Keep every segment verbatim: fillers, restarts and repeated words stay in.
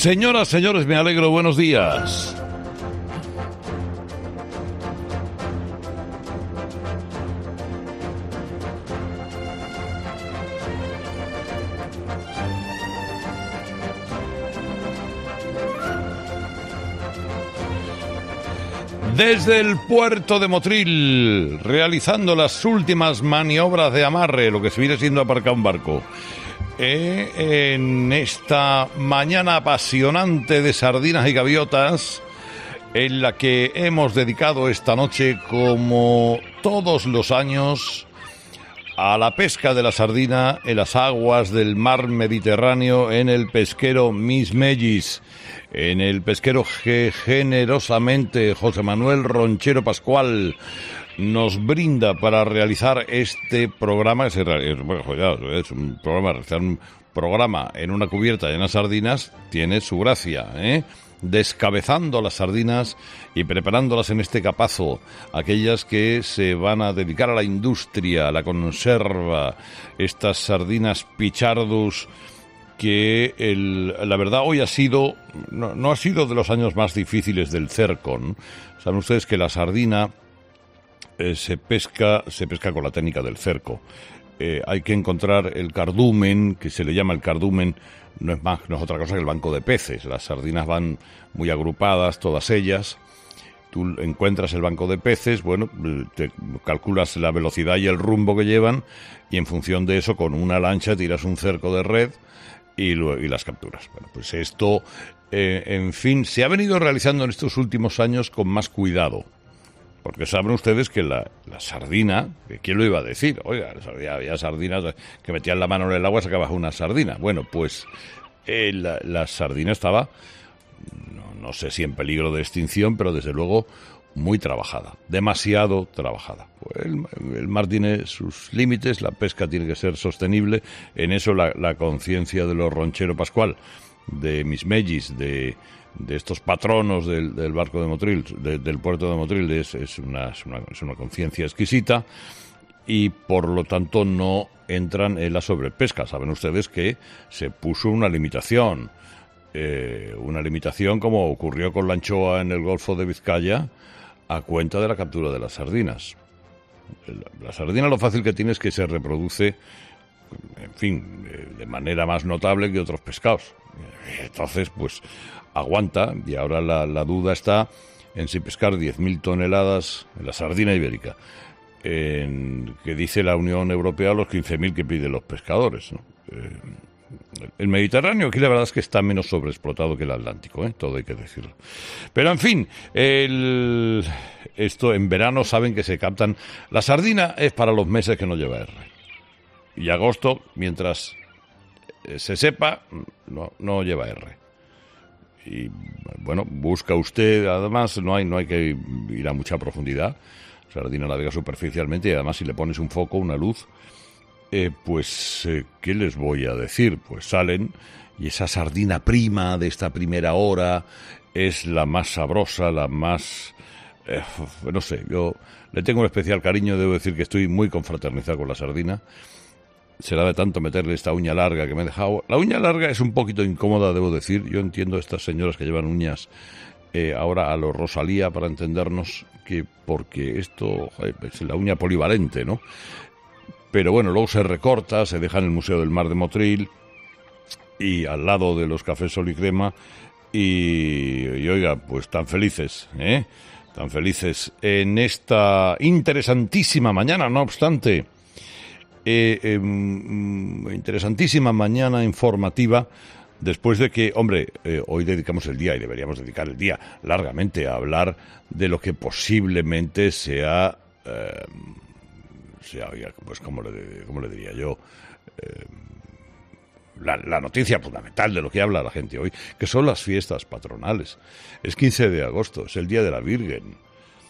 Señoras, señores, me alegro, buenos días. Desde el puerto de Motril, realizando las últimas maniobras de amarre, lo que se viene siendo aparcar un barco. Eh, en esta mañana apasionante de sardinas y gaviotas, en la que hemos dedicado esta noche, como todos los años, a la pesca de la sardina en las aguas del mar Mediterráneo, en el pesquero Mismellis, en el pesquero que generosamente José Manuel Ronchero Pascual nos brinda para realizar este programa. Es, bueno, es un programa, realizar un programa en una cubierta llena de sardinas tiene su gracia, ¿eh? Descabezando las sardinas y preparándolas en este capazo, aquellas que se van a dedicar a la industria, a la conserva, estas sardinas Pichardus, que el, la verdad hoy ha sido, no, no ha sido de los años más difíciles del cercon. Saben ustedes que la sardina eh, se pesca, se pesca con la técnica del cerco. Eh, hay que encontrar el cardumen, que se le llama el cardumen, no es más, no es otra cosa que el banco de peces. Las sardinas van muy agrupadas, todas ellas. Tú encuentras el banco de peces, bueno, te calculas la velocidad y el rumbo que llevan, y en función de eso, con una lancha tiras un cerco de red y, lo, y las capturas. Bueno, pues esto, eh, en fin, se ha venido realizando en estos últimos años con más cuidado. Porque saben ustedes que la, la sardina, ¿quién lo iba a decir? Oiga, había, había sardinas que metían la mano en el agua y sacabas una sardina. Bueno, pues eh, la, la sardina estaba, no, no sé si en peligro de extinción, pero desde luego muy trabajada, demasiado trabajada. Pues el, el mar tiene sus límites, la pesca tiene que ser sostenible. En eso la, la conciencia de los Ronchero Pascual, de Mismellis, de... de estos patronos del, del barco de Motril, de, del puerto de Motril, es, es una, es una, es una conciencia exquisita, y por lo tanto no entran en la sobrepesca. Saben ustedes que se puso una limitación, eh, una limitación como ocurrió con la anchoa en el Golfo de Vizcaya, a cuenta de la captura de las sardinas. La, la sardina lo fácil que tiene es que se reproduce, en fin, de manera más notable que otros pescados. Entonces, pues aguanta, y ahora la, la duda está en si pescar diez mil toneladas en la sardina ibérica, en, que dice la Unión Europea los quince mil que piden los pescadores, ¿no? Eh, el Mediterráneo aquí la verdad es que está menos sobreexplotado que el Atlántico, ¿eh? Todo hay que decirlo. Pero en fin, el, esto en verano saben que se captan. La sardina es para los meses que no lleva R. Y agosto, mientras se sepa, no, no lleva R. Y bueno, busca usted, además no hay no hay que ir a mucha profundidad. Sardina navega superficialmente, y además si le pones un foco, una luz, eh, pues eh, ¿qué les voy a decir? Pues salen, y esa sardina prima de esta primera hora es la más sabrosa, la más... Eh, no sé, yo le tengo un especial cariño, debo decir que estoy muy confraternizado con la sardina. Será de tanto meterle esta uña larga que me he dejado. La uña larga es un poquito incómoda, debo decir. Yo entiendo a estas señoras que llevan uñas eh, ahora a lo Rosalía, para entendernos, que porque esto joder, es la uña polivalente, ¿no? Pero bueno, luego se recorta, se deja en el Museo del Mar de Motril, y al lado de los cafés Sol y Crema, y, y oiga, pues tan felices, ¿eh? Tan felices en esta interesantísima mañana, no obstante. Eh, eh, interesantísima mañana informativa, después de que, hombre, eh, hoy dedicamos el día, y deberíamos dedicar el día largamente a hablar de lo que posiblemente sea, eh, sea pues como le, como le diría yo, eh, la, la noticia fundamental de lo que habla la gente hoy, que son las fiestas patronales. Es quince de agosto, es el Día de la Virgen.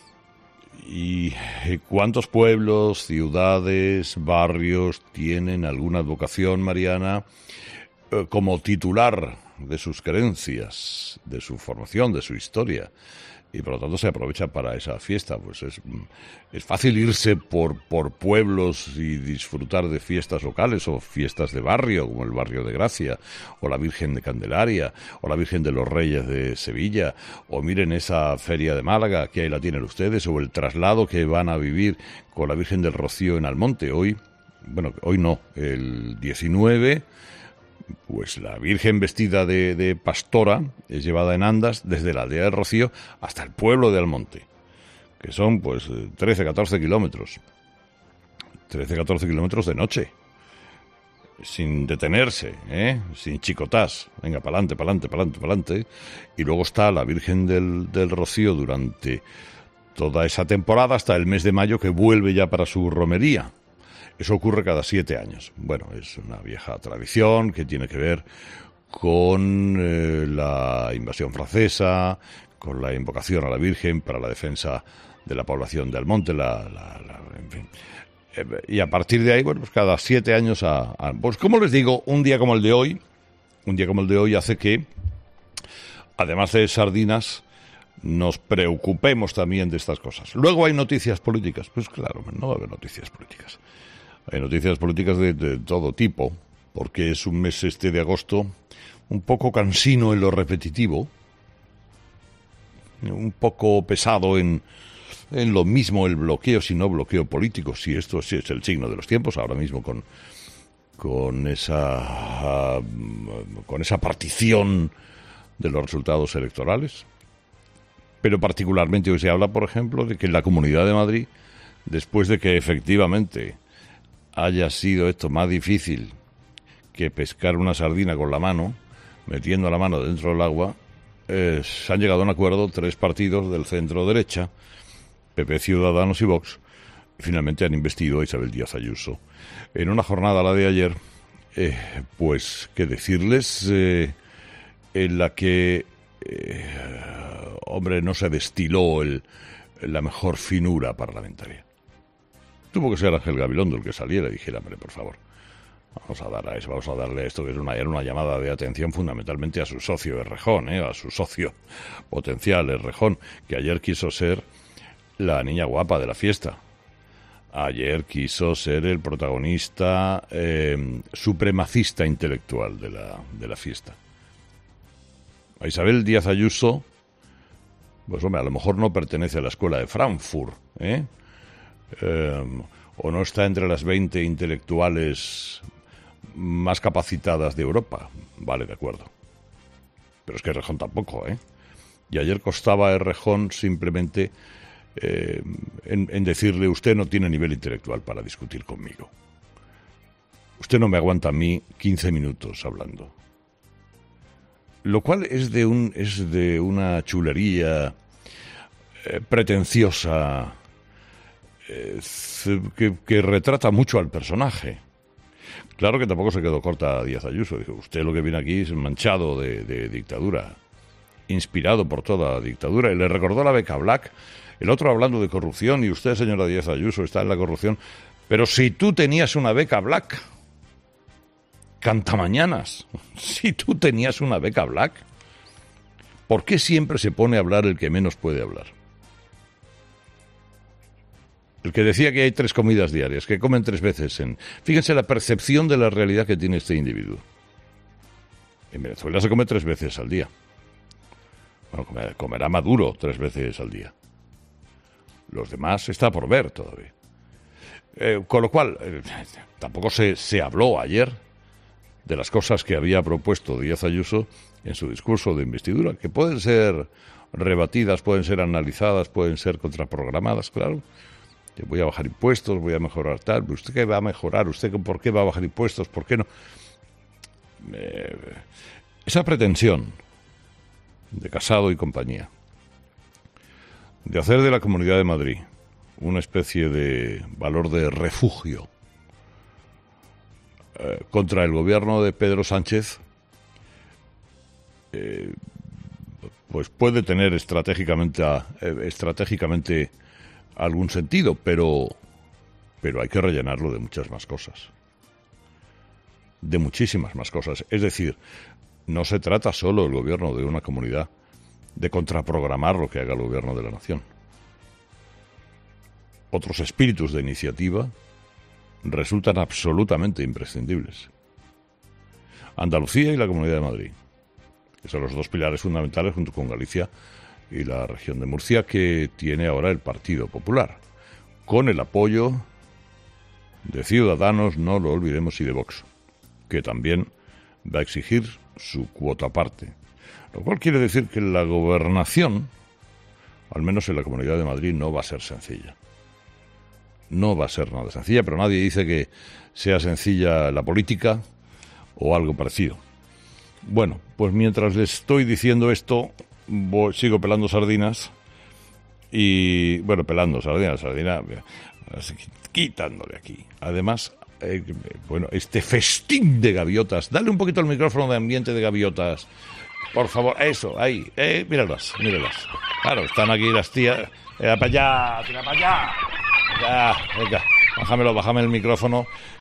¿Y cuántos pueblos, ciudades, barrios tienen alguna advocación mariana eh, como titular de sus creencias, de su formación, de su historia, y por lo tanto se aprovecha para esa fiesta. Pues es, es fácil irse por, por pueblos y disfrutar de fiestas locales o fiestas de barrio, como el Barrio de Gracia, o la Virgen de Candelaria, o la Virgen de los Reyes de Sevilla, o miren esa feria de Málaga, que ahí la tienen ustedes, o el traslado que van a vivir con la Virgen del Rocío en Almonte. Hoy, bueno, hoy no, el diecinueve... pues la Virgen vestida de, de pastora es llevada en andas desde la aldea del Rocío hasta el pueblo de Almonte, que son pues trece, catorce kilómetros. trece, catorce kilómetros de noche, sin detenerse, ¿eh? Sin chicotás. Venga, pa'lante, pa'lante, pa'lante, pa'lante. Y luego está la Virgen del, del Rocío durante toda esa temporada hasta el mes de mayo, que vuelve ya para su romería. Eso ocurre cada siete años. Bueno, es una vieja tradición que tiene que ver con eh, la invasión francesa, con la invocación a la Virgen para la defensa de la población de Almonte, la, la, la, en fin. Eh, y a partir de ahí, bueno, pues cada siete años a, a... Pues como les digo, un día como el de hoy, un día como el de hoy hace que, además de sardinas, nos preocupemos también de estas cosas. Luego hay noticias políticas. Pues claro, no va a haber noticias políticas. Hay noticias políticas de, de todo tipo, porque es un mes este de agosto un poco cansino en lo repetitivo, un poco pesado en, en lo mismo, el bloqueo, si no bloqueo político, si esto sí es el signo de los tiempos, ahora mismo con, con esa, con esa partición de los resultados electorales. Pero particularmente hoy se habla, por ejemplo, de que en la Comunidad de Madrid, después de que efectivamente haya sido esto más difícil que pescar una sardina con la mano, metiendo la mano dentro del agua, eh, se han llegado a un acuerdo tres partidos del centro derecha, P P, Ciudadanos y Vox, y finalmente han investido a Isabel Díaz Ayuso. En una jornada, la de ayer, eh, pues, qué decirles, eh, en la que, eh, hombre, no se destiló el, la mejor finura parlamentaria. Tuvo que ser Ángel Gabilondo el que saliera y dijera, hombre, por favor, vamos a dar a eso, vamos a darle a esto, que es una, era una llamada de atención fundamentalmente a su socio Errejón, ¿eh? a su socio potencial Errejón, que ayer quiso ser la niña guapa de la fiesta. Ayer quiso ser el protagonista eh, supremacista intelectual de la, de la fiesta. A Isabel Díaz Ayuso, pues hombre, a lo mejor no pertenece a la escuela de Frankfurt, ¿eh? Eh, o no está entre las veinte intelectuales más capacitadas de Europa. Vale, de acuerdo. Pero es que Errejón tampoco, ¿eh? Y ayer costaba a Errejón simplemente eh, en, en decirle, usted no tiene nivel intelectual para discutir conmigo. Usted no me aguanta a mí quince minutos hablando. Lo cual es de, un, es de una chulería eh, pretenciosa, Que, que retrata mucho al personaje. Claro que tampoco se quedó corta Díaz Ayuso. Dijo, usted lo que viene aquí es manchado de, de dictadura, inspirado por toda dictadura. Y le recordó la beca Black, el otro hablando de corrupción, y usted, señora Díaz Ayuso, está en la corrupción. Pero si tú tenías una beca Black, cantamañanas, si tú tenías una beca Black, ¿por qué siempre se pone a hablar el que menos puede hablar? El que decía que hay tres comidas diarias, que comen tres veces en... Fíjense la percepción de la realidad que tiene este individuo. En Venezuela se come tres veces al día. Bueno, comerá Maduro tres veces al día. Los demás está por ver todavía. Eh, con lo cual, eh, tampoco se, se habló ayer de las cosas que había propuesto Díaz Ayuso en su discurso de investidura, que pueden ser rebatidas, pueden ser analizadas, pueden ser contraprogramadas, claro. Que voy a bajar impuestos, voy a mejorar tal. ¿Usted qué va a mejorar? ¿Usted por qué va a bajar impuestos? ¿Por qué no? Eh, esa pretensión de Casado y compañía de hacer de la Comunidad de Madrid una especie de valor de refugio eh, contra el gobierno de Pedro Sánchez, eh, pues puede tener estratégicamente, eh, estratégicamente algún sentido, pero, pero hay que rellenarlo de muchas más cosas. de muchísimas más cosas. Es decir, no se trata solo el gobierno de una comunidad de contraprogramar lo que haga el gobierno de la nación. Otros espíritus de iniciativa resultan absolutamente imprescindibles. Andalucía y la Comunidad de Madrid, que son los dos pilares fundamentales junto con Galicia y la región de Murcia, que tiene ahora el Partido Popular, con el apoyo de Ciudadanos, no lo olvidemos, y de Vox, que también va a exigir su cuota aparte. Lo cual quiere decir que la gobernación, al menos en la Comunidad de Madrid, no va a ser sencilla. No va a ser nada sencilla, pero nadie dice que sea sencilla la política o algo parecido. Bueno, pues mientras les estoy diciendo esto, voy, sigo pelando sardinas y, bueno, pelando sardinas, sardinas, quitándole aquí. Además, eh, bueno, este festín de gaviotas, dale un poquito al micrófono de ambiente de gaviotas, por favor, eso, ahí, eh, míralas, míralas. Claro, están aquí las tías, eh, para allá, tira para allá, ya, venga, bájamelo, bájame el micrófono.